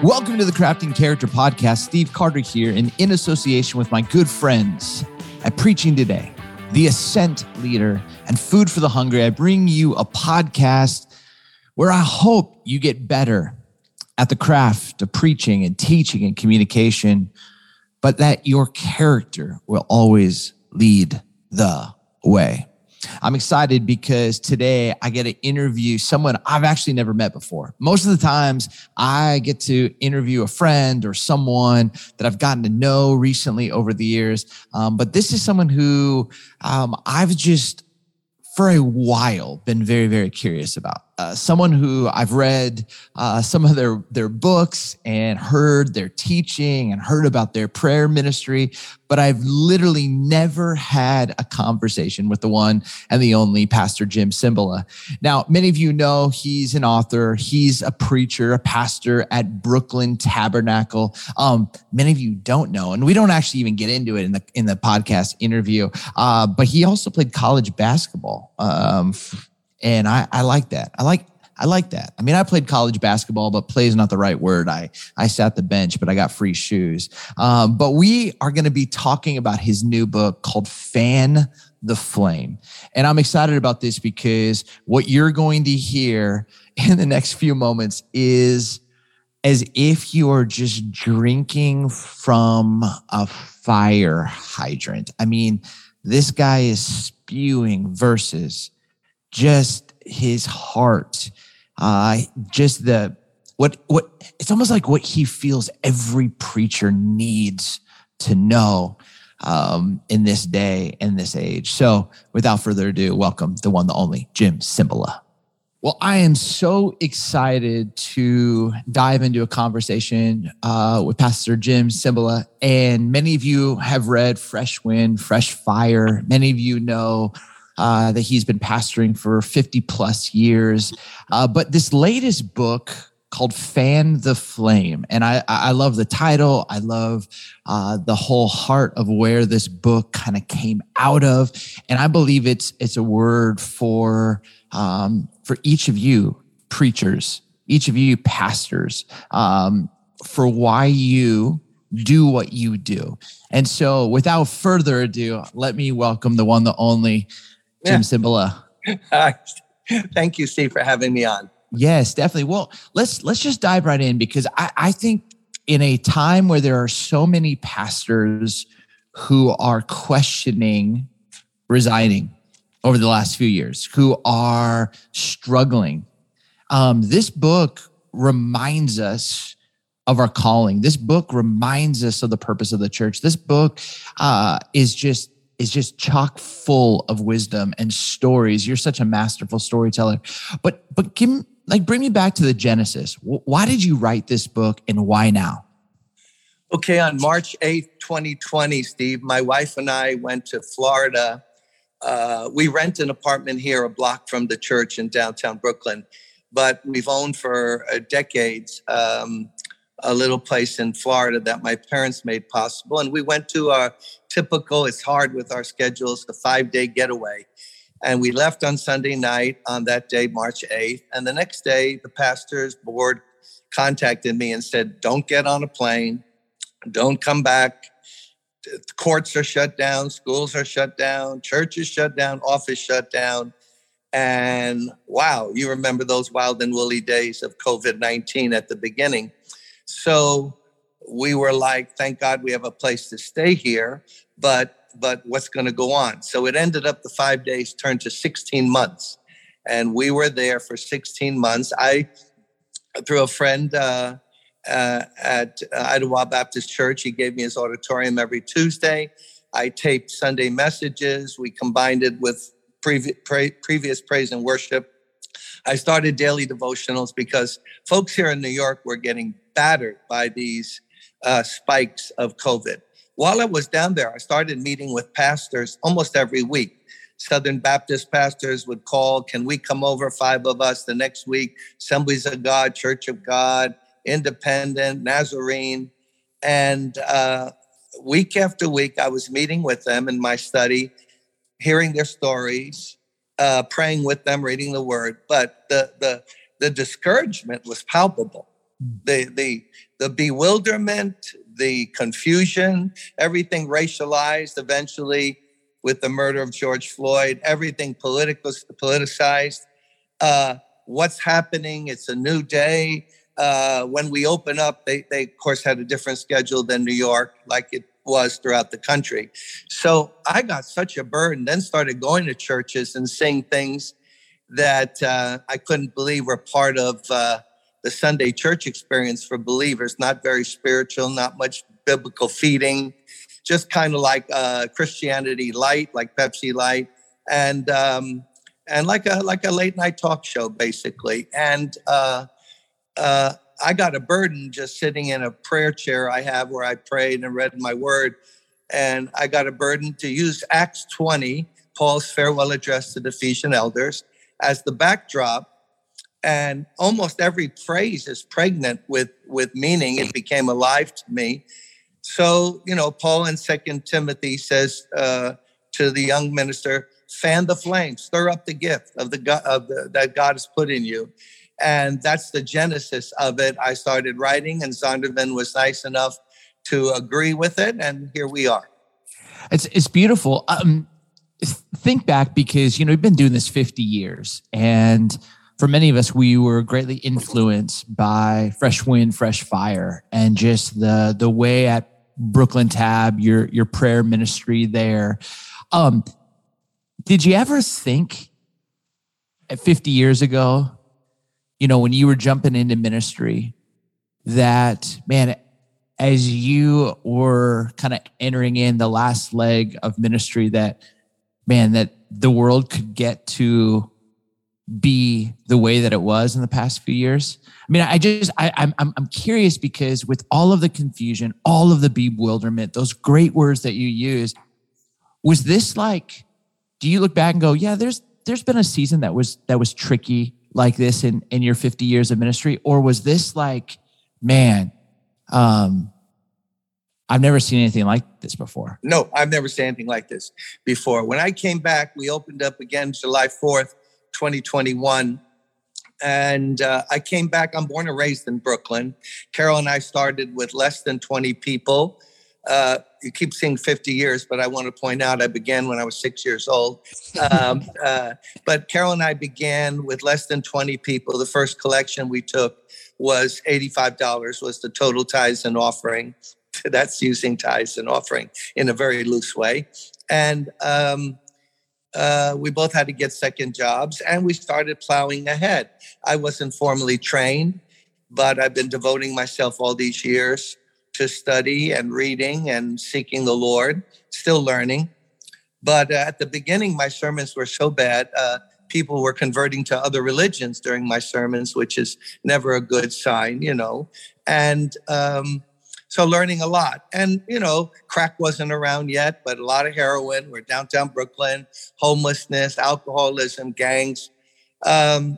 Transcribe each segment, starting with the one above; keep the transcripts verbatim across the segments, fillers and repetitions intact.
Welcome to the Crafting Character Podcast. Steve Carter here, and in association with my good friends at Preaching Today, the Ascent Leader, and Food for the Hungry, I bring you a podcast where I hope you get better at the craft of preaching and teaching and communication, but that your character will always lead the way. I'm excited because today I get to interview someone I've actually never met before. Most of the times I get to interview a friend or someone that I've gotten to know recently over the years. Um, but this is someone who um, I've just, for a while, been very, very curious about. Uh, someone who I've read uh, some of their, their books and heard their teaching and heard about their prayer ministry, but I've literally never had a conversation with the one and the only Pastor Jim Cymbala. Now, many of you know he's an author, he's a preacher, a pastor at Brooklyn Tabernacle. Um, many of you don't know, and we don't actually even get into it in the in the podcast interview, uh, but he also played college basketball. Um, And I, I like that. I like I like that. I mean, I played college basketball, but play is not the right word. I, I sat the bench, but I got free shoes. Um, but we are going to be talking about his new book called Fan the Flame. And I'm excited about this because what you're going to hear in the next few moments is as if you are just drinking from a fire hydrant. I mean, this guy is spewing verses. Just his heart, uh, just the, what, what, it's almost like what he feels every preacher needs to know um, in this day and this age. So without further ado, welcome the one, the only Jim Cymbala. Well, I am so excited to dive into a conversation uh, with Pastor Jim Cymbala. And many of you have read Fresh Wind, Fresh Fire. Many of you know Uh, that he's been pastoring for fifty plus years. Uh, but this latest book called Fan the Flame, and I, I love the title. I love uh, the whole heart of where this book kind of came out of. And I believe it's it's a word for um, for each of you preachers, each of you pastors, um, for why you do what you do. And so without further ado, let me welcome the one, the only Jim yeah. Cymbala. Thank you, Steve, for having me on. Yes, definitely. Well, let's let's just dive right in because I, I think in a time where there are so many pastors who are questioning resigning over the last few years, who are struggling, um, this book reminds us of our calling. This book reminds us of the purpose of the church. This book uh, is just is just chock full of wisdom and stories. You're such a masterful storyteller. But but give, like bring me back to the Genesis. Why did you write this book and why now? Okay, on March eighth, twenty twenty, Steve, my wife and I went to Florida. Uh, we rent an apartment here a block from the church in downtown Brooklyn, but we've owned for uh, decades um, a little place in Florida that my parents made possible. And we went to our typical, it's hard with our schedules, the five-day getaway. And we left on Sunday night on that day, March eighth. And the next day, the pastor's board contacted me and said, don't get on a plane. Don't come back. The courts are shut down. Schools are shut down. Churches shut down. Office shut down. And wow, you remember those wild and woolly days of covid nineteen at the beginning. So we were like, thank God we have a place to stay here, but but what's going to go on? So it ended up the five days turned to sixteen months. And we were there for sixteen months. I, through a friend uh, uh, at Idlewild Baptist Church, he gave me his auditorium every Tuesday. I taped Sunday messages. We combined it with previ- pre- previous praise and worship. I started daily devotionals because folks here in New York were getting battered by these uh, spikes of COVID. While I was down there, I started meeting with pastors almost every week. Southern Baptist pastors would call, can we come over, five of us? The next week, Assemblies of God, Church of God, Independent, Nazarene. And uh, week after week, I was meeting with them in my study, hearing their stories, uh, praying with them, reading the word. But the, the, the discouragement was palpable. The, the, the bewilderment, the confusion, everything racialized eventually with the murder of George Floyd, everything political, politicized. Uh, what's happening? It's a new day. Uh, when we open up, they, they, of course, had a different schedule than New York, like it was throughout the country. So I got such a burden, then started going to churches and seeing things that uh, I couldn't believe were part of uh, the Sunday church experience for believers. Not very spiritual, not much biblical feeding, just kind of like uh, Christianity Light, like Pepsi Light, and um, and like a like a late night talk show, basically. And uh, uh, I got a burden just sitting in a prayer chair I have where I prayed and read my word. And I got a burden to use Acts twenty, Paul's farewell address to the Ephesian elders, as the backdrop. And almost every phrase is pregnant with, with meaning. It became alive to me. So, you know, Paul in Second Timothy says uh, to the young minister, fan the flame, stir up the gift of the God of the, that God has put in you. And that's the genesis of it. I started writing, and Zondervan was nice enough to agree with it, and here we are. It's it's beautiful. Um, think back, because you know we've been doing this fifty years, and for many of us, we were greatly influenced by Fresh Wind, Fresh Fire, and just the the way at Brooklyn Tab, your your prayer ministry there. Um, did you ever think at fifty years ago, you know, when you were jumping into ministry, that, man, as you were kind of entering in the last leg of ministry, that, man, that the world could get to be the way that it was in the past few years? I mean, I just, I, I'm, I'm, I'm curious, because with all of the confusion, all of the bewilderment, those great words that you use, was this like, do you look back and go, yeah, there's, there's been a season that was, that was tricky like this in, in your fifty years of ministry? Or was this like, man, um, I've never seen anything like this before? No, I've never seen anything like this before. When I came back, we opened up again July fourth, twenty twenty-one. And uh, I came back. I'm born and raised in Brooklyn. Carol and I started with less than twenty people. Uh, you keep saying fifty years, but I want to point out I began when I was six years old. Um, uh, but Carol and I began with less than twenty people. The first collection we took was eighty-five dollars, was the total tithes and offering. That's using tithes and offering in a very loose way. And um, uh, we both had to get second jobs, and we started plowing ahead. I wasn't formally trained, but I've been devoting myself all these years to study and reading and seeking the Lord, still learning. But uh, at the beginning, my sermons were so bad, uh, people were converting to other religions during my sermons, which is never a good sign, you know. And um, so learning a lot. And, you know, crack wasn't around yet, but a lot of heroin. We're downtown Brooklyn, homelessness, alcoholism, gangs. Um,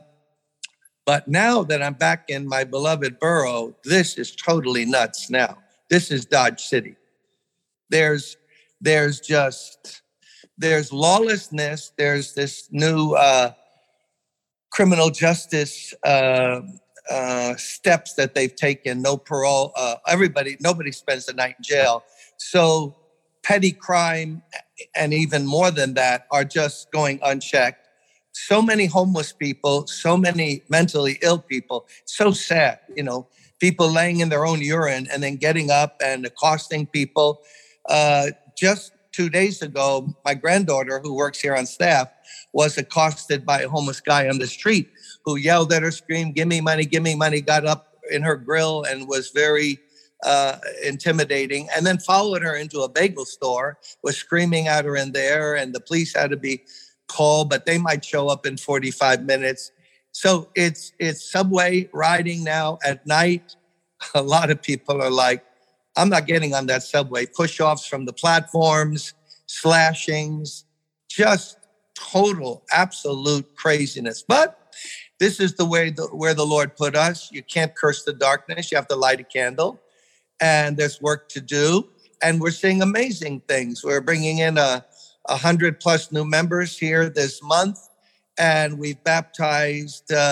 but now that I'm back in my beloved borough, this is totally nuts now. This is Dodge City. There's, there's just, there's lawlessness. There's this new uh, criminal justice uh, uh, steps that they've taken. No parole. Uh, everybody, nobody spends the night in jail. So petty crime, and even more than that, are just going unchecked. So many homeless people, so many mentally ill people. So sad, you know. People laying in their own urine and then getting up and accosting people. Uh, just two days ago, my granddaughter, who works here on staff, was accosted by a homeless guy on the street who yelled at her, screamed, "Give me money, give me money," got up in her grill and was very uh, intimidating, and then followed her into a bagel store, was screaming at her in there, and the police had to be called, but they might show up in forty-five minutes. So it's it's subway riding now at night. A lot of people are like, I'm not getting on that subway. Push-offs from the platforms, slashings, just total, absolute craziness. But this is the way the, where the Lord put us. You can't curse the darkness. You have to light a candle. And there's work to do. And we're seeing amazing things. We're bringing in a, a hundred plus new members here this month. And we've baptized uh,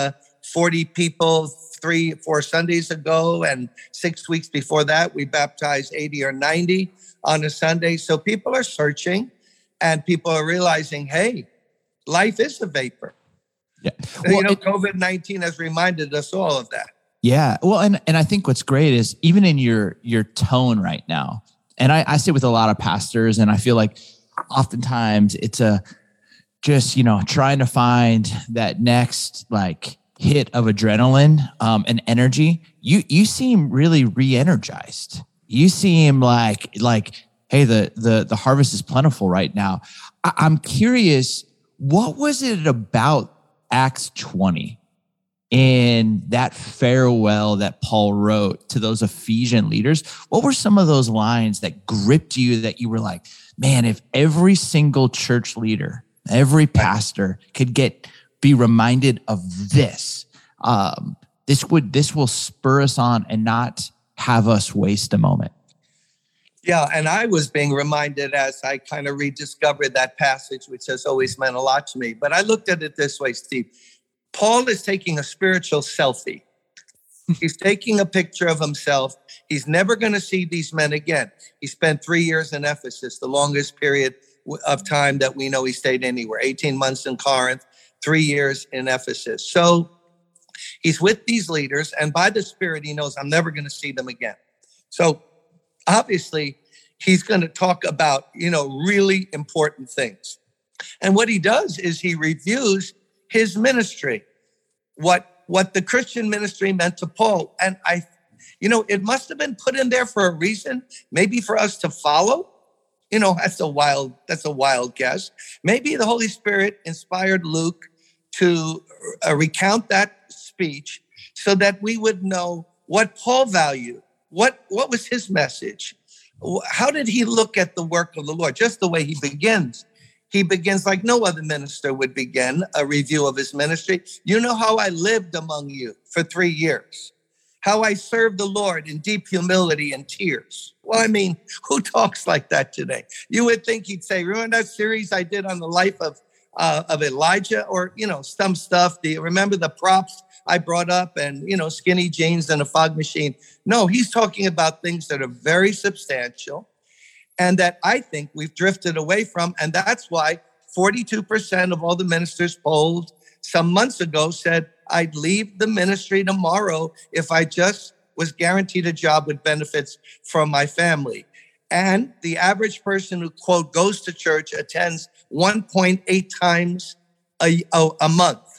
forty people three, four Sundays ago. And six weeks before that, we baptized eighty or ninety on a Sunday. So people are searching and people are realizing, hey, life is a vapor. Yeah. Well, you know, it, COVID nineteen has reminded us all of that. Yeah. Well, and, and I think what's great is even in your, your tone right now, and I, I sit with a lot of pastors and I feel like oftentimes it's a, just, you know, trying to find that next like hit of adrenaline um, and energy. You, you seem really re-energized. You seem like, like, hey, the, the, the harvest is plentiful right now. I, I'm curious, what was it about Acts twenty in that farewell that Paul wrote to those Ephesian leaders? What were some of those lines that gripped you that you were like, man, if every single church leader, every pastor could get, be reminded of this, um, this would, this will spur us on and not have us waste a moment. Yeah, and I was being reminded as I kind of rediscovered that passage, which has always meant a lot to me. But I looked at it this way, Steve. Paul is taking a spiritual selfie. He's taking a picture of himself. He's never going to see these men again. He spent three years in Ephesus, the longest period of time that we know he stayed anywhere. eighteen months in Corinth, three years in Ephesus. So he's with these leaders, and by the Spirit, he knows I'm never going to see them again. So obviously, he's going to talk about, you know, really important things. And what he does is he reviews his ministry, what, what the Christian ministry meant to Paul. And I, you know, it must have been put in there for a reason, maybe for us to follow. You know, that's a wild, that's a wild guess. Maybe the Holy Spirit inspired Luke to uh, recount that speech so that we would know what Paul valued. What, what was his message? How did he look at the work of the Lord? Just the way he begins. He begins like no other minister would begin a review of his ministry. You know how I lived among you for three years, how I served the Lord in deep humility and tears. Well, I mean, who talks like that today? You would think he'd say, remember that series I did on the life of uh, of Elijah, or, you know, some stuff. Do you remember the props I brought up and, you know, skinny jeans and a fog machine? No, he's talking about things that are very substantial and that I think we've drifted away from. And that's why forty-two percent of all the ministers polled some months ago said, I'd leave the ministry tomorrow if I just was guaranteed a job with benefits from my family. And the average person who, quote, goes to church attends one point eight times a, a, a month.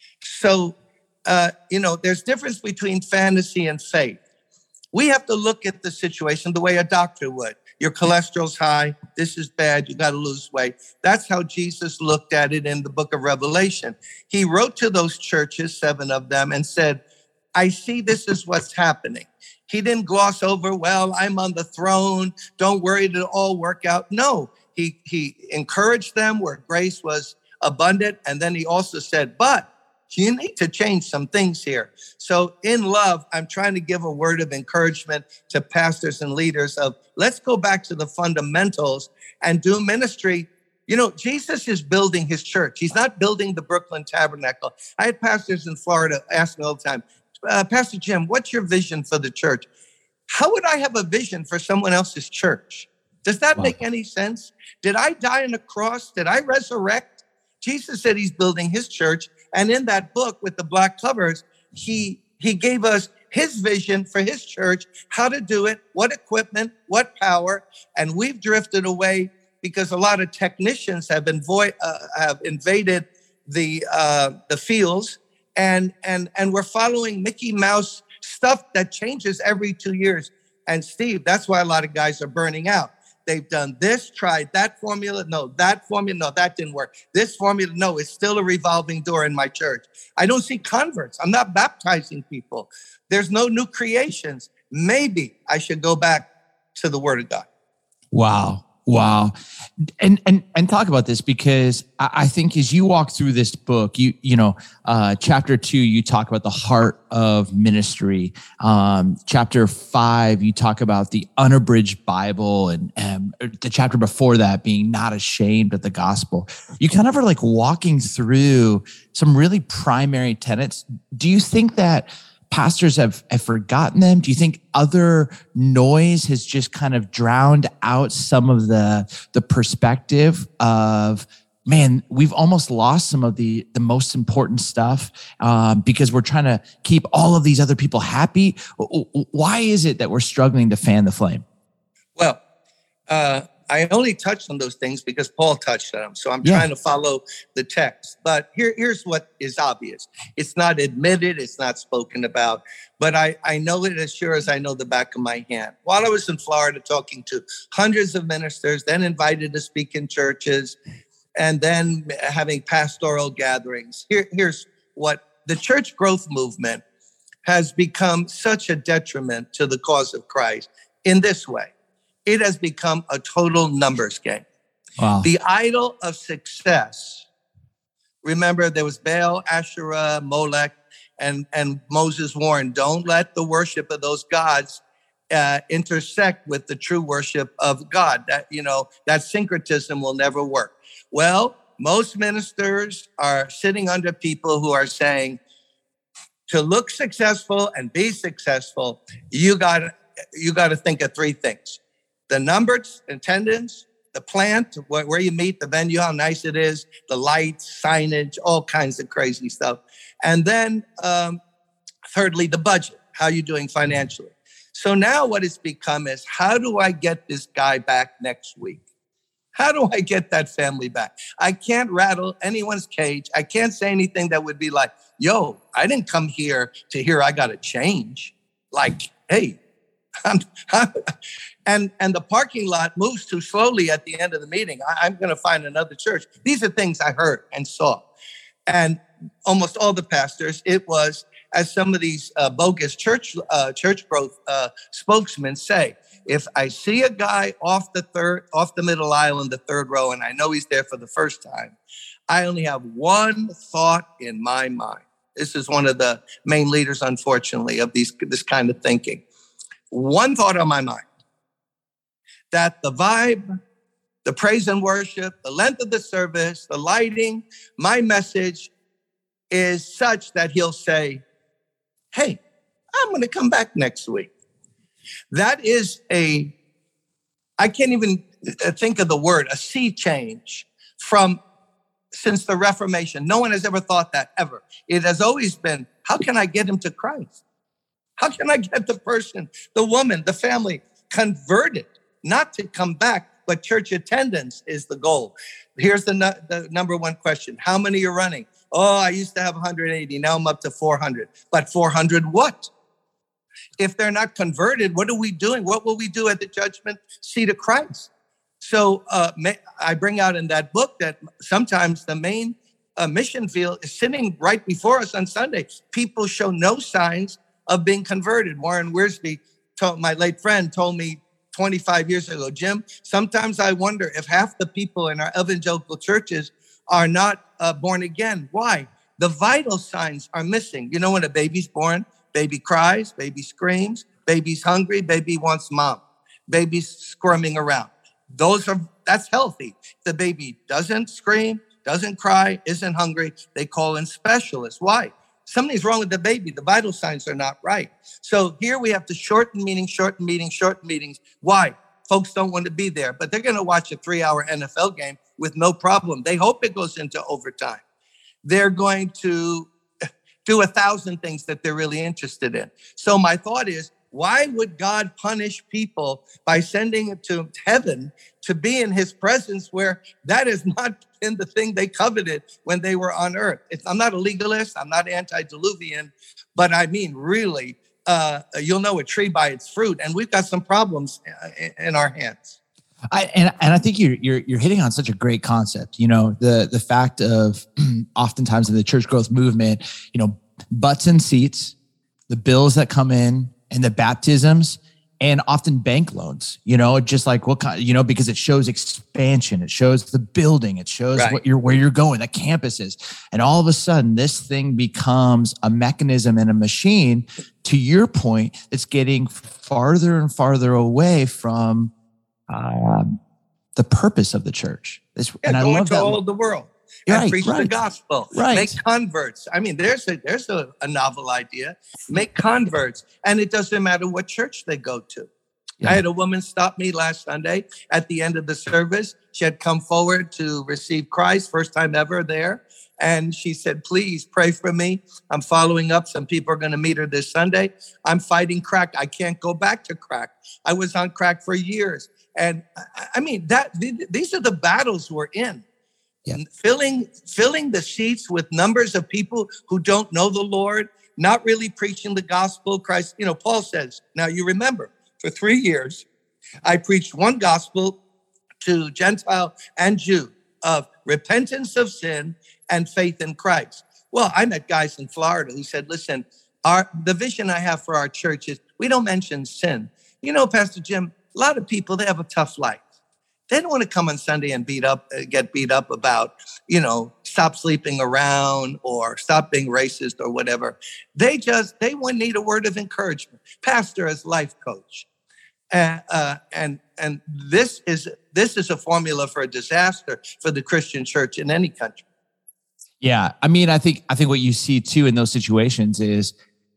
So, uh, you know, there's difference between fantasy and faith. We have to look at the situation the way a doctor would. Your cholesterol's high. This is bad. You got to lose weight. That's how Jesus looked at it in the book of Revelation. He wrote to those churches, seven of them, and said, I see this is what's happening. He didn't gloss over, well, I'm on the throne. Don't worry, it'll all work out. No, he, he encouraged them where grace was abundant. And then he also said, but you need to change some things here. So in love, I'm trying to give a word of encouragement to pastors and leaders of let's go back to the fundamentals and do ministry. You know, Jesus is building his church. He's not building the Brooklyn Tabernacle. I had pastors in Florida ask me all the time, uh, Pastor Jim, what's your vision for the church? How would I have a vision for someone else's church? Does that wow. make any sense? Did I die on a cross? Did I resurrect? Jesus said he's building his church. And in that book with the black covers, he, he gave us his vision for his church, how to do it, what equipment, what power. And we've drifted away because a lot of technicians have, been vo- uh, have invaded the uh, the fields. And, and, and we're following Mickey Mouse stuff that changes every two years. And Steve, that's why a lot of guys are burning out. They've done this, tried that formula. No, that formula. No, that didn't work. This formula. No, it's still a revolving door in my church. I don't see converts. I'm not baptizing people. There's no new creations. Maybe I should go back to the Word of God. Wow. Wow. And and and talk about this, because I, I think as you walk through this book, you you know, uh, chapter two, you talk about the heart of ministry. Um, chapter five, you talk about the unabridged Bible, and um, the chapter before that being not ashamed of the gospel. You kind of are like walking through some really primary tenets. Do you think that pastors have, have forgotten them? Do you think other noise has just kind of drowned out some of the, the perspective of, man, we've almost lost some of the, the most important stuff um, because we're trying to keep all of these other people happy? Why is it that we're struggling to fan the flame? Well, uh, I only touched on those things because Paul touched on them. So I'm Yeah. trying to follow the text. But here, here's what is obvious. It's not admitted. It's not spoken about. But I, I know it as sure as I know the back of my hand. While I was in Florida talking to hundreds of ministers, then invited to speak in churches, and then having pastoral gatherings, here, here's what the church growth movement has become such a detriment to the cause of Christ in this way. It has become a total numbers game. Wow. The idol of success. Remember, there was Baal, Asherah, Molech, and, and Moses warned, don't let the worship of those gods uh, intersect with the true worship of God. That, you know, that syncretism will never work. Well, most ministers are sitting under people who are saying, to look successful and be successful, you got you got to think of three things. The numbers, attendance, the plant, where, where you meet, the venue, how nice it is, the lights, signage, all kinds of crazy stuff. And then um, thirdly, the budget, how you doing financially. So now what it's become is, how do I get this guy back next week? How do I get that family back? I can't rattle anyone's cage. I can't say anything that would be like, yo, I didn't come here to hear I got to change. Like, hey, I'm, I'm, and and the parking lot moves too slowly at the end of the meeting. I, I'm going to find another church. These are things I heard and saw. And almost all the pastors, it was, as some of these uh, bogus church uh, church growth uh, spokesmen say, if I see a guy off the third, off the middle aisle in the third row, and I know he's there for the first time, I only have one thought in my mind. This is one of the main leaders, unfortunately, of these this kind of thinking. One thought on my mind, that the vibe, the praise and worship, the length of the service, the lighting, my message is such that he'll say, hey, I'm going to come back next week. That is a, I can't even think of the word, a sea change from since the Reformation. No one has ever thought that, ever. It has always been, how can I get him to Christ? How can I get the person, the woman, the family converted, not to come back, but church attendance is the goal. Here's the, nu- the number one question. How many are running? Oh, I used to have one hundred eighty. Now I'm up to four hundred. But four hundred what? If they're not converted, what are we doing? What will we do at the judgment seat of Christ? So uh, I bring out in that book that sometimes the main uh, mission field is sitting right before us on Sunday. People show no signs of being converted. Warren Wiersbe, told, my late friend, told me twenty-five years ago, Jim, sometimes I wonder if half the people in our evangelical churches are not uh, born again. Why? The vital signs are missing. You know, when a baby's born, baby cries, baby screams, baby's hungry, baby wants mom, baby's squirming around. Those are, that's healthy. The baby doesn't scream, doesn't cry, isn't hungry, they call in specialists. Why? Something's wrong with the baby. The vital signs are not right. So here we have to shorten meetings, shorten meetings, shorten meetings. Why? Folks don't want to be there, but they're going to watch a three-hour N F L game with no problem. They hope it goes into overtime. They're going to do a thousand things that they're really interested in. So my thought is, why would God punish people by sending it to heaven to be in his presence where that has not been the thing they coveted when they were on earth? It's, I'm not a legalist. I'm not antediluvian, but I mean, really, uh, you'll know a tree by its fruit. And we've got some problems in our hands. I, and and I think you're you're you're hitting on such a great concept. You know, the the fact of oftentimes in the church growth movement, you know, butts and seats, the bills that come in, and the baptisms, and often bank loans, you know, just like what kind, you know, because it shows expansion, it shows the building, it shows Right. what you're, where you're going, the campuses. And all of a sudden this thing becomes a mechanism and a machine, to your point, it's getting farther and farther away from um, the purpose of the church. This, Yeah, and I going love to that. all the world. Right, and preach right. the gospel. Right. Make converts. I mean, there's a there's a, a novel idea. Make converts. And it doesn't matter what church they go to. Yeah. I had a woman stop me last Sunday at the end of the service. She had come forward to receive Christ, first time ever there. And she said, please pray for me. I'm following up. Some people are going to meet her this Sunday. I'm fighting crack. I can't go back to crack. I was on crack for years. And I mean, that these are the battles we're in. Yeah. Filling, filling the seats with numbers of people who don't know the Lord, not really preaching the gospel. Christ, you know, Paul says, now you remember, for three years, I preached one gospel to Gentile and Jew of repentance of sin and faith in Christ. Well, I met guys in Florida who said, listen, our the vision I have for our church is we don't mention sin. You know, Pastor Jim, a lot of people, they have a tough life. They don't want to come on Sunday and beat up, get beat up about, you know, stop sleeping around or stop being racist or whatever. They just, they would need a word of encouragement. Pastor as life coach. Uh, uh, and and this is this is a formula for a disaster for the Christian church in any country. Yeah, I mean, I think I think what you see too in those situations is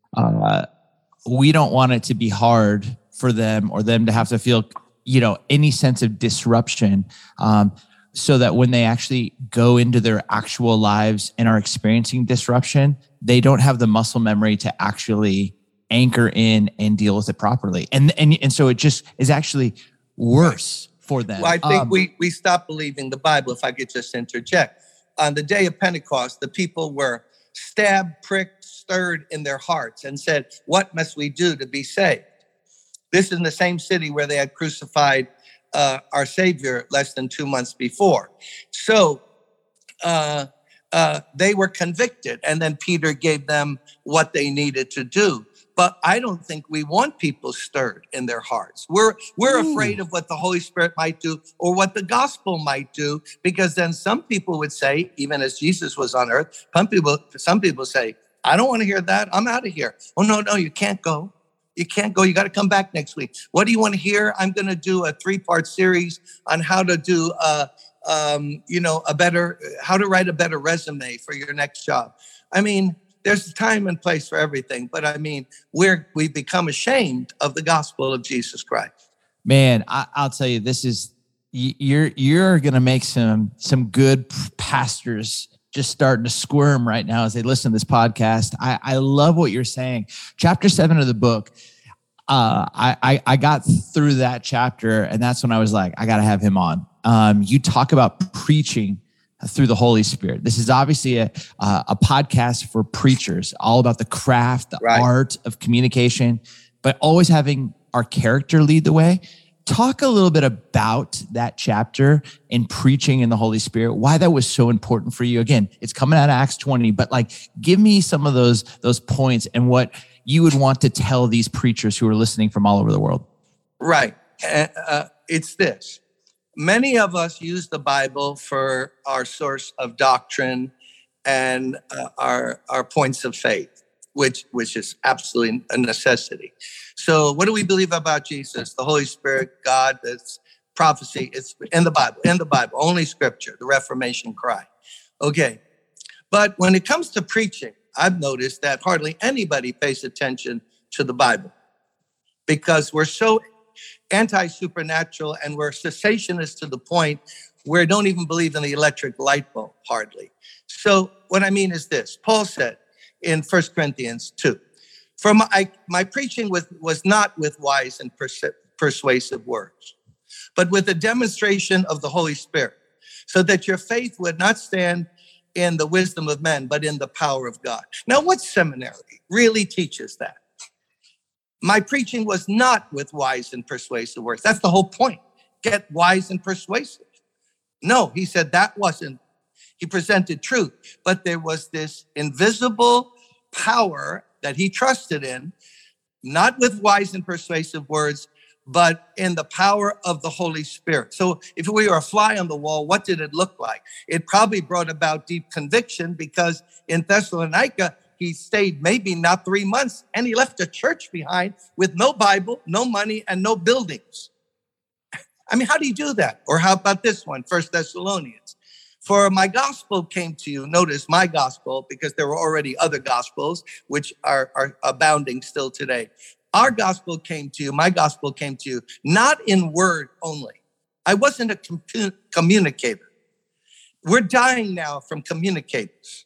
uh, we don't want it to be hard for them or them to have to feel, you know, any sense of disruption, um, so that when they actually go into their actual lives and are experiencing disruption, they don't have the muscle memory to actually anchor in and deal with it properly. And and and so it just is actually worse for them. Well, I think um, we we stopped believing the Bible, if I could just interject. On the day of Pentecost, the people were stabbed, pricked, stirred in their hearts and said, what must we do to be saved? This is in the same city where they had crucified uh, our Savior less than two months before. So uh, uh, they were convicted, and then Peter gave them what they needed to do. But I don't think we want people stirred in their hearts. We're we're Ooh. afraid of what the Holy Spirit might do or what the gospel might do, because then some people would say, even as Jesus was on earth, some people, some people say, I don't want to hear that. I'm out of here. Oh, no, no, you can't go. You can't go. You got to come back next week. What do you want to hear? I'm going to do a three-part series on how to do, uh, um, you know, a better, how to write a better resume for your next job. I mean, there's a time and place for everything, but I mean, we're we've become ashamed of the gospel of Jesus Christ. Man, I, I'll tell you, this is you're you're going to make some some good pastors just starting to squirm right now as they listen to this podcast. I, I love what you're saying. Chapter seven of the book, uh, I, I I got through that chapter, and that's when I was like, I got to have him on. Um, you talk about preaching through the Holy Spirit. This is obviously a uh, a podcast for preachers, all about the craft, the right. art of communication, but always having our character lead the way. Talk a little bit about that chapter in preaching in the Holy Spirit, why that was so important for you. Again, it's coming out of Acts twenty, but like, give me some of those, those points and what you would want to tell these preachers who are listening from all over the world. Right. Uh, it's this. Many of us use the Bible for our source of doctrine and uh, our, our points of faith, which, which is absolutely a necessity. So what do we believe about Jesus, the Holy Spirit, God? That's prophecy. It's in the Bible, in the Bible, only scripture, the Reformation cry. Okay. But when it comes to preaching, I've noticed that hardly anybody pays attention to the Bible because we're so anti-supernatural and we're cessationist to the point where we don't even believe in the electric light bulb, hardly. So what I mean is this. Paul said in First Corinthians two, For my, my preaching with, was not with wise and pers- persuasive words, but with a demonstration of the Holy Spirit, so that your faith would not stand in the wisdom of men, but in the power of God. Now, what seminary really teaches that? My preaching was not with wise and persuasive words. That's the whole point. Get wise and persuasive. No, he said that wasn't. He presented truth, but there was this invisible power that he trusted in not with wise and persuasive words, but in the power of the Holy Spirit. So if we were a fly on the wall, what did it look like? It probably brought about deep conviction, because in Thessalonica, he stayed maybe not three months and he left a church behind with no Bible, no money, and no buildings. I mean, how do you do that? Or how about this one, First Thessalonians? For my gospel came to you, notice my gospel, because there were already other gospels, which are, are abounding still today. Our gospel came to you, my gospel came to you, not in word only. I wasn't a com- communicator. We're dying now from communicators.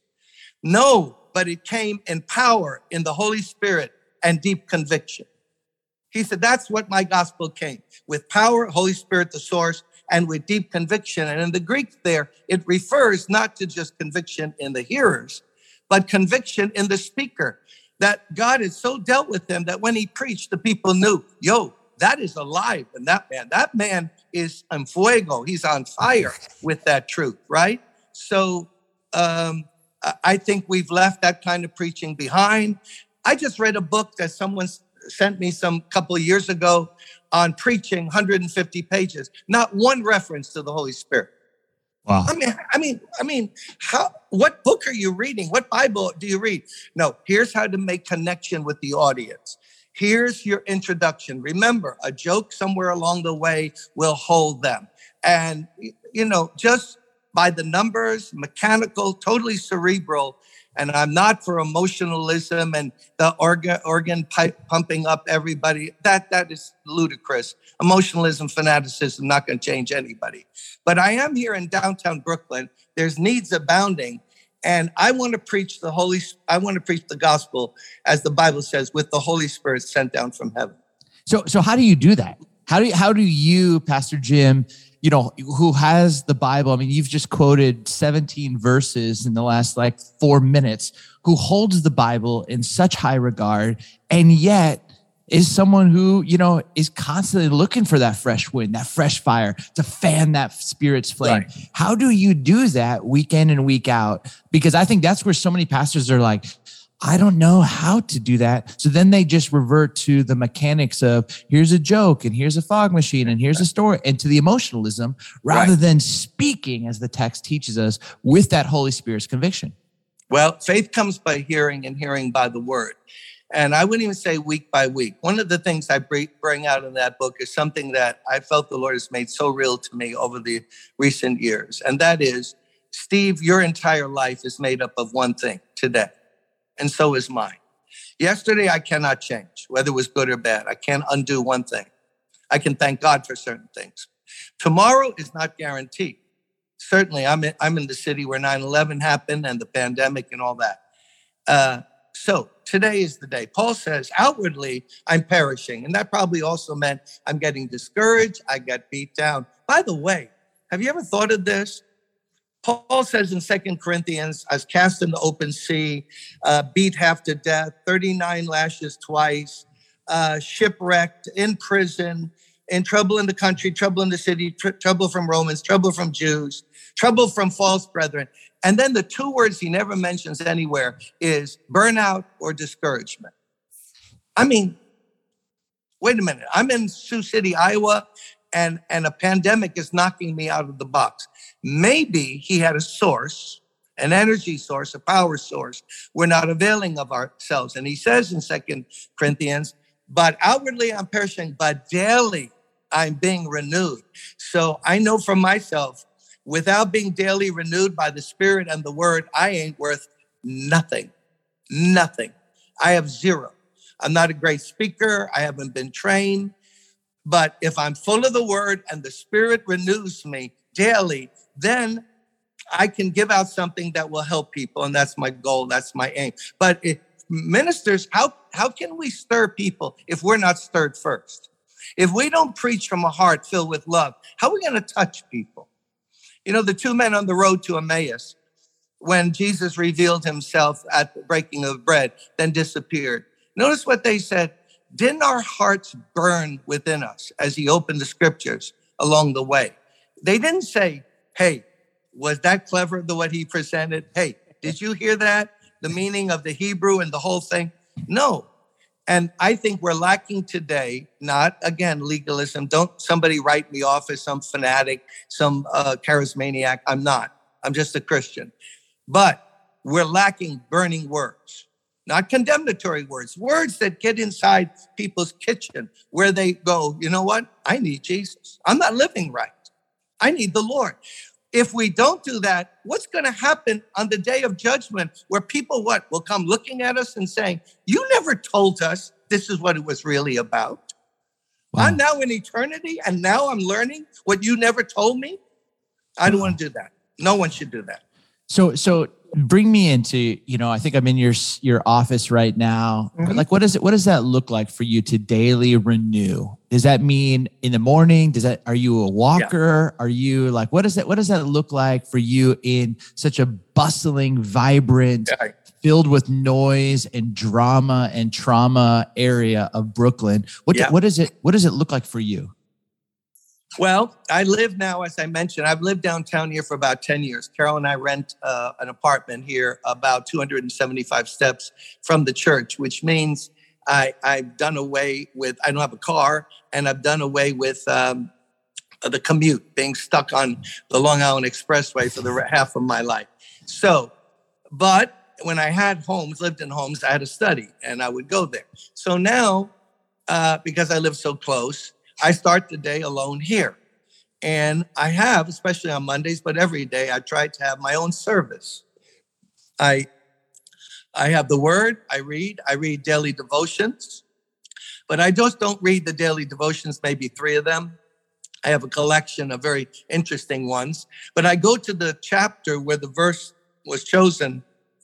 No, but it came in power, in the Holy Spirit, and deep conviction. He said, that's what my gospel came, with power, Holy Spirit, the source, and with deep conviction. And in the Greek there, it refers not to just conviction in the hearers, but conviction in the speaker. That God had so dealt with him that when he preached, the people knew, yo, that is alive. And that man, that man is en fuego. He's on fire with that truth, right? So um, I think we've left that kind of preaching behind. I just read a book that someone sent me some couple of years ago on preaching, one hundred fifty pages, not one reference to the Holy Spirit. Wow. I mean, I mean, I mean, how? What book are you reading? What Bible do you read? No, here's how to make connection with the audience. Here's your introduction. Remember, a joke somewhere along the way will hold them. And, you know, just by the numbers, mechanical, totally cerebral. And I'm not for emotionalism and the organ, organ pipe pumping up everybody. That, that is ludicrous. Emotionalism, fanaticism, not going to change anybody. But I am here in downtown Brooklyn. There's needs abounding. And I want to preach the Holy, I want to preach the gospel, as the Bible says, with the Holy Spirit sent down from heaven. So, so how do you do that? How do you, how do you, Pastor Jim, you know, who has the Bible? I mean, you've just quoted seventeen verses in the last like four minutes, who holds the Bible in such high regard, and yet is someone who, you know, is constantly looking for that fresh wind, that fresh fire to fan that Spirit's flame. Right. How do you do that week in and week out? Because I think that's where so many pastors are like, I don't know how to do that. So then they just revert to the mechanics of here's a joke and here's a fog machine and here's a story, and to the emotionalism rather right. than speaking, as the text teaches us, with that Holy Spirit's conviction. Well, faith comes by hearing, and hearing by the word. And I wouldn't even say week by week. One of the things I bring out in that book is something that I felt the Lord has made so real to me over the recent years. And that is, Steve, your entire life is made up of one thing today. And so is mine. Yesterday, I cannot change, whether it was good or bad. I can't undo one thing. I can thank God for certain things. Tomorrow is not guaranteed. Certainly, I'm in, I'm in the city where nine eleven happened and the pandemic and all that. Uh, so today is the day. Paul says, outwardly, I'm perishing. And that probably also meant I'm getting discouraged. I got beat down. By the way, have you ever thought of this? Paul says in Second Corinthians, I was cast in the open sea, uh, beat half to death, thirty-nine lashes twice, uh, shipwrecked, in prison, in trouble in the country, trouble in the city, tr- trouble from Romans, trouble from Jews, trouble from false brethren. And then the two words he never mentions anywhere is burnout or discouragement. I mean, wait a minute. I'm in Sioux City, Iowa, and, and a pandemic is knocking me out of the box. Maybe he had a source, an energy source, a power source. We're not availing of ourselves. And he says in Second Corinthians, but outwardly I'm perishing, but daily I'm being renewed. So I know for myself, without being daily renewed by the Spirit and the Word, I ain't worth nothing, nothing. I have zero. I'm not a great speaker. I haven't been trained. But if I'm full of the Word and the Spirit renews me daily, then I can give out something that will help people. And that's my goal. That's my aim. But it, ministers, how, how can we stir people if we're not stirred first? If we don't preach from a heart filled with love, how are we going to touch people? You know, the two men on the road to Emmaus, when Jesus revealed himself at the breaking of bread, then disappeared. Notice what they said. Didn't our hearts burn within us as he opened the scriptures along the way? They didn't say, hey, was that clever, the what he presented? Hey, did you hear that? The meaning of the Hebrew and the whole thing? No. And I think we're lacking today, not, again, legalism. Don't somebody write me off as some fanatic, some uh, charismaniac. I'm not. I'm just a Christian. But we're lacking burning words, not condemnatory words, words that get inside people's kitchen where they go, you know what? I need Jesus. I'm not living right. I need the Lord. If we don't do that, what's going to happen on the day of judgment where people what will come looking at us and saying, you never told us this is what it was really about. Wow. I'm now in eternity and now I'm learning what you never told me. I don't want to do that. No one should do that. So, so bring me into, you know, I think I'm in your, your office right now. Mm-hmm. Like, what is it? What does that look like for you to daily renew? Does that mean in the morning? Does that, are you a walker? Yeah. Are you like, what is that? What does that look like for you in such a bustling, vibrant, yeah. filled with noise and drama and trauma area of Brooklyn? What, yeah. what is it? What does it look like for you? Well, I live now, as I mentioned, I've lived downtown here for about ten years. Carol and I rent uh, an apartment here about two hundred seventy-five steps from the church, which means I, I've done away with, I don't have a car, and I've done away with um, the commute, being stuck on the Long Island Expressway for the half of my life. So, but when I had homes, lived in homes, I had a study, and I would go there. So now, uh, because I live so close, I start the day alone here. And I have, especially on Mondays, but every day, I try to have my own service. I, I have the word, I read, I read daily devotions, but I just don't read the daily devotions, maybe three of them. I have a collection of very interesting ones, but I go to the chapter where the verse was chosen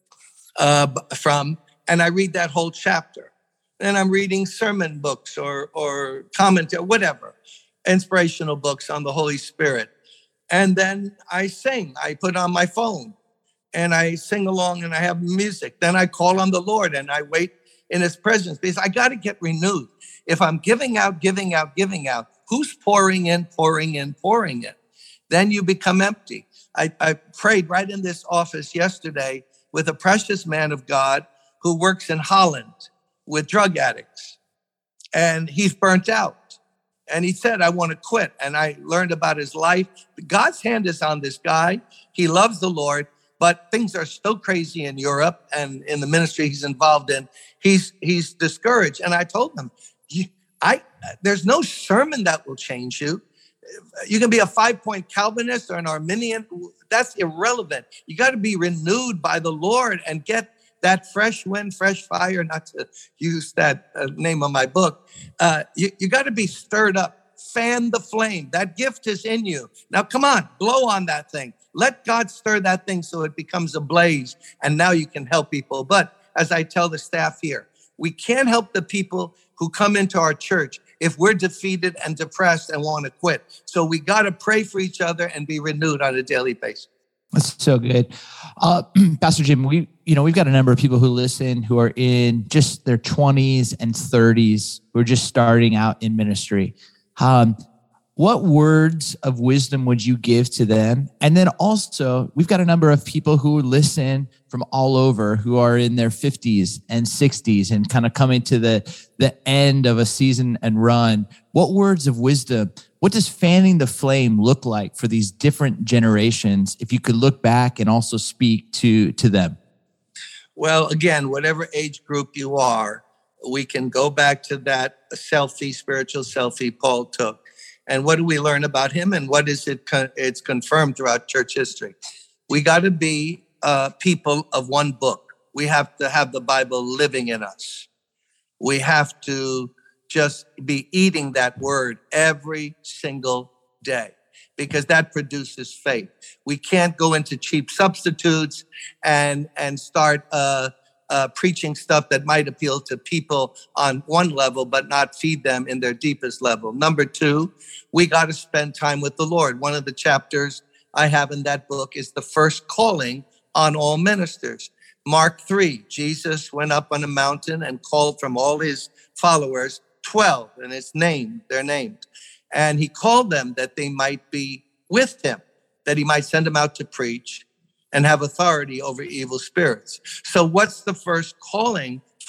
uh, from, and I read that whole chapter. And I'm reading sermon books or or commentary, whatever, inspirational books on the Holy Spirit. And then I sing. I put on my phone and I sing along and I have music. Then I call on the Lord and I wait in his presence because I got to get renewed. If I'm giving out, giving out, giving out, who's pouring in, pouring in, pouring in? Then you become empty. I, I prayed right in this office yesterday with a precious man of God who works in Holland with drug addicts, and he's burnt out. And he said, I want to quit. And I learned about his life. God's hand is on this guy. He loves the Lord, but things are so crazy in Europe and in the ministry he's involved in. He's he's discouraged. And I told him, I there's no sermon that will change you. You can be a five-point Calvinist or an Arminian. That's irrelevant. You got to be renewed by the Lord and get that fresh wind, fresh fire, not to use that uh, name of my book. Uh, you you got to be stirred up. Fan the flame. That gift is in you. Now, come on, blow on that thing. Let God stir that thing so it becomes a blaze, and now you can help people. But as I tell the staff here, we can't help the people who come into our church if we're defeated and depressed and want to quit. So we got to pray for each other and be renewed on a daily basis. That's so good. Uh, Pastor Jim, we, you know, we've got a number of people who listen who are in just their twenties and thirties, who are just starting out in ministry. Um, what words of wisdom would you give to them? And then also, we've got a number of people who listen from all over, who are in their fifties and sixties and kind of coming to the, the end of a season and run. What words of wisdom? What does fanning the flame look like for these different generations, if you could look back and also speak to, to them? Well, again, whatever age group you are, we can go back to that selfie, spiritual selfie Paul took. And what do we learn about him? And what is it? It's confirmed throughout church history. We got to be uh, people of one book. We have to have the Bible living in us. We have to just be eating that word every single day, because that produces faith. We can't go into cheap substitutes and and start uh, uh, preaching stuff that might appeal to people on one level, but not feed them in their deepest level. Number two, we got to spend time with the Lord. One of the chapters I have in that book is the first calling on all ministers. Mark three, Jesus went up on a mountain and called from all his followers twelve, and it's named, they're named. And he called them that they might be with him, that he might send them out to preach and have authority over evil spirits. So what's the first calling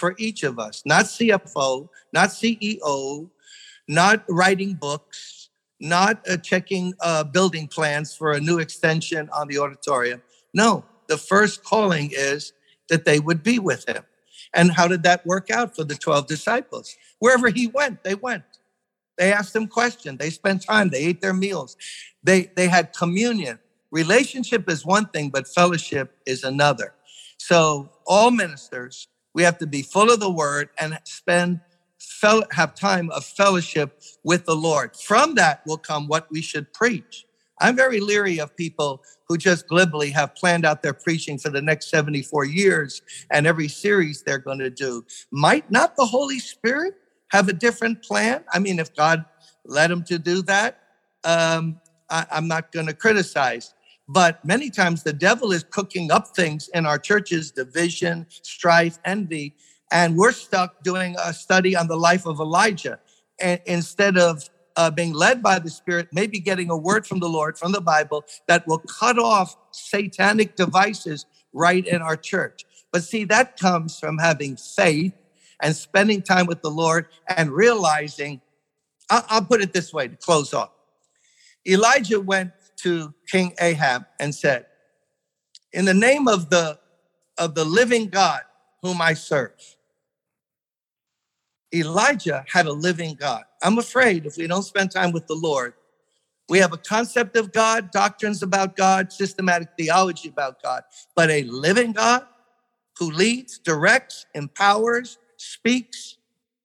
for each of us, not C F O, not C E O, not writing books, not uh, checking uh, building plans for a new extension on the auditorium. No, the first calling is that they would be with him. And how did that work out for the twelve disciples? Wherever he went, they went. They asked him questions. They spent time. They ate their meals. They, they had communion. Relationship is one thing, but fellowship is another. So all ministers, we have to be full of the word and spend, fel- have time of fellowship with the Lord. From that will come what we should preach. I'm very leery of people who just glibly have planned out their preaching for the next seventy-four years and every series they're going to do. Might not the Holy Spirit have a different plan? I mean, if God led him to do that, um, I, I'm not going to criticize. But many times the devil is cooking up things in our churches, division, strife, envy, and we're stuck doing a study on the life of Elijah. And instead of uh, being led by the Spirit, maybe getting a word from the Lord, from the Bible, that will cut off satanic devices right in our church. But see, that comes from having faith and spending time with the Lord and realizing, I'll, I'll put it this way to close off. Elijah went to King Ahab and said, in the name of the, of the living God whom I serve. Elijah had a living God. I'm afraid if we don't spend time with the Lord, we have a concept of God, doctrines about God, systematic theology about God, but a living God who leads, directs, empowers, speaks,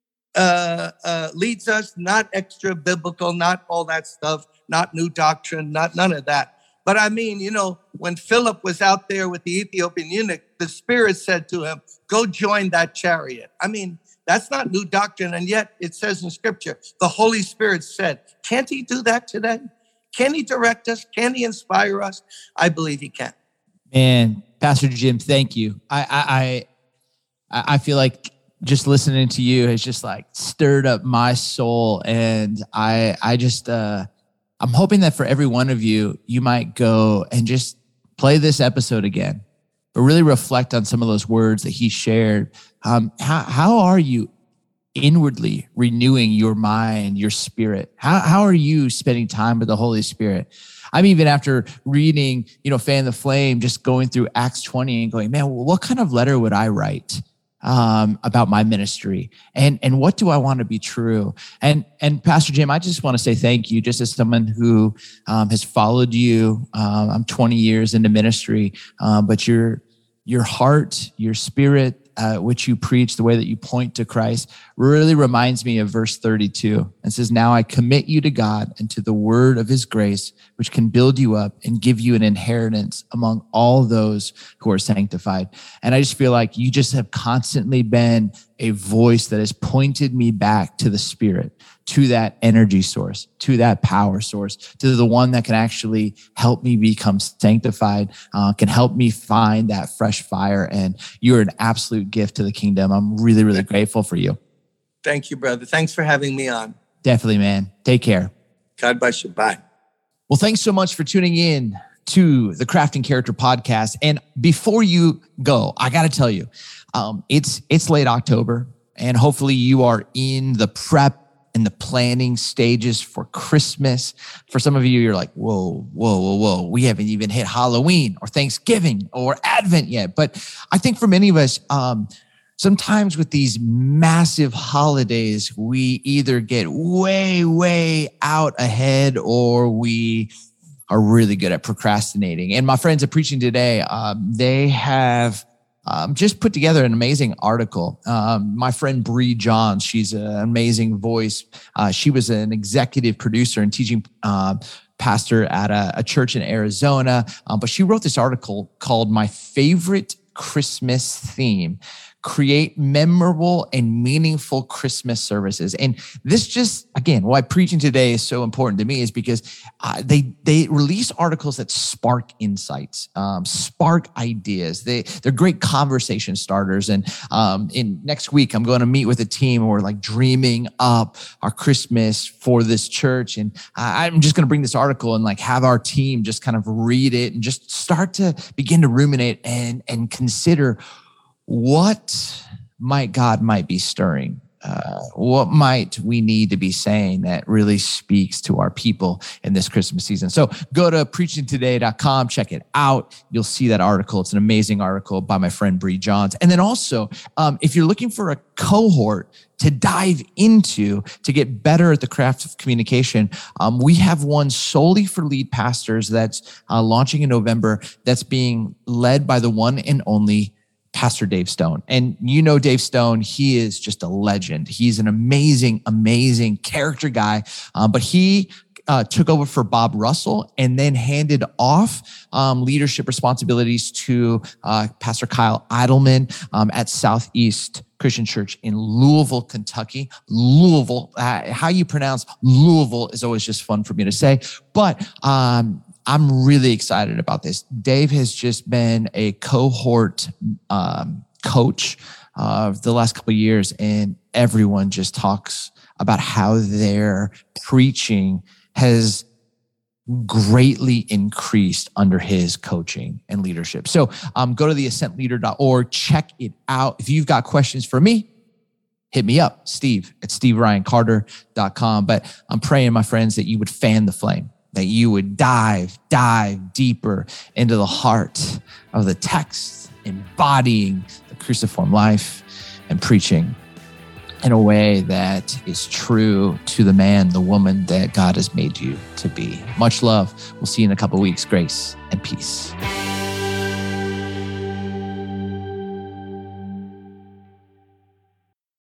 uh, uh, leads us, not extra biblical, not all that stuff, not new doctrine, not none of that. But I mean, you know, when Philip was out there with the Ethiopian eunuch, the Spirit said to him, go join that chariot. I mean, that's not new doctrine. And yet it says in Scripture, the Holy Spirit said, can't he do that today? Can he direct us? Can he inspire us? I believe he can. Man, Pastor Jim, thank you. I I I, I feel like just listening to you has just like stirred up my soul. And I, I just, uh, I'm hoping that for every one of you, you might go and just play this episode again, but really reflect on some of those words that he shared. Um, how, how are you inwardly renewing your mind, your spirit? How, how are you spending time with the Holy Spirit? I'm even after reading, you know, Fan the Flame, just going through Acts twenty and going, man, what kind of letter would I write um, about my ministry? And, and what do I want to be true? And, and Pastor Jim, I just want to say thank you, just as someone who um, has followed you. Um, I'm twenty years into ministry, um, but your, your heart, your spirit, uh, which you preach, the way that you point to Christ, really reminds me of verse thirty-two. It says, now I commit you to God and to the word of his grace, which can build you up and give you an inheritance among all those who are sanctified. And I just feel like you just have constantly been a voice that has pointed me back to the Spirit, to that energy source, to that power source, to the one that can actually help me become sanctified, uh, can help me find that fresh fire. And you're an absolute gift to the kingdom. I'm really, really grateful for you. Thank you, brother. Thanks for having me on. Definitely, man. Take care. God bless you. Bye. Well, thanks so much for tuning in to the Crafting Character podcast. And before you go, I got to tell you, um, it's it's late October, and hopefully you are in the prep and the planning stages for Christmas. For some of you, you're like, whoa, whoa, whoa, whoa. We haven't even hit Halloween or Thanksgiving or Advent yet. But I think for many of us, um, sometimes with these massive holidays, we either get way, way out ahead or we are really good at procrastinating. And my friends at Preaching Today, um, they have um, just put together an amazing article. Um, my friend Bree Johns, she's an amazing voice. Uh, she was an executive producer and teaching uh, pastor at a, a church in Arizona. Um, but she wrote this article called My Favorite Christmas Theme: Create Memorable and Meaningful Christmas Services. And this just, again, why Preaching Today is so important to me is because uh, they they release articles that spark insights, um, spark ideas. They, they're great conversation starters. And um, in next week, I'm going to meet with a team who are like dreaming up our Christmas for this church. And I'm just going to bring this article and like have our team just kind of read it and just start to begin to ruminate and, and consider what might God might be stirring? Uh, what might we need to be saying that really speaks to our people in this Christmas season? So go to preaching today dot com, check it out. You'll see that article. It's an amazing article by my friend Bree Johns. And then also, um, if you're looking for a cohort to dive into to get better at the craft of communication, um, we have one solely for lead pastors that's uh, launching in November, that's being led by the one and only Pastor Dave Stone. And you know Dave Stone, he is just a legend. He's an amazing, amazing character guy. Um, but he uh, took over for Bob Russell and then handed off um, leadership responsibilities to uh, Pastor Kyle Idleman um, at Southeast Christian Church in Louisville, Kentucky. Louisville, uh, how you pronounce Louisville is always just fun for me to say. But um, I'm really excited about this. Dave has just been a cohort um, coach uh, the last couple of years, and everyone just talks about how their preaching has greatly increased under his coaching and leadership. So um, go to the ascent leader dot org, check it out. If you've got questions for me, hit me up, Steve at steve ryan carter dot com. But I'm praying, my friends, that you would fan the flame, that you would dive, dive deeper into the heart of the text, embodying the cruciform life and preaching in a way that is true to the man, the woman that God has made you to be. Much love. We'll see you in a couple of weeks. Grace and peace.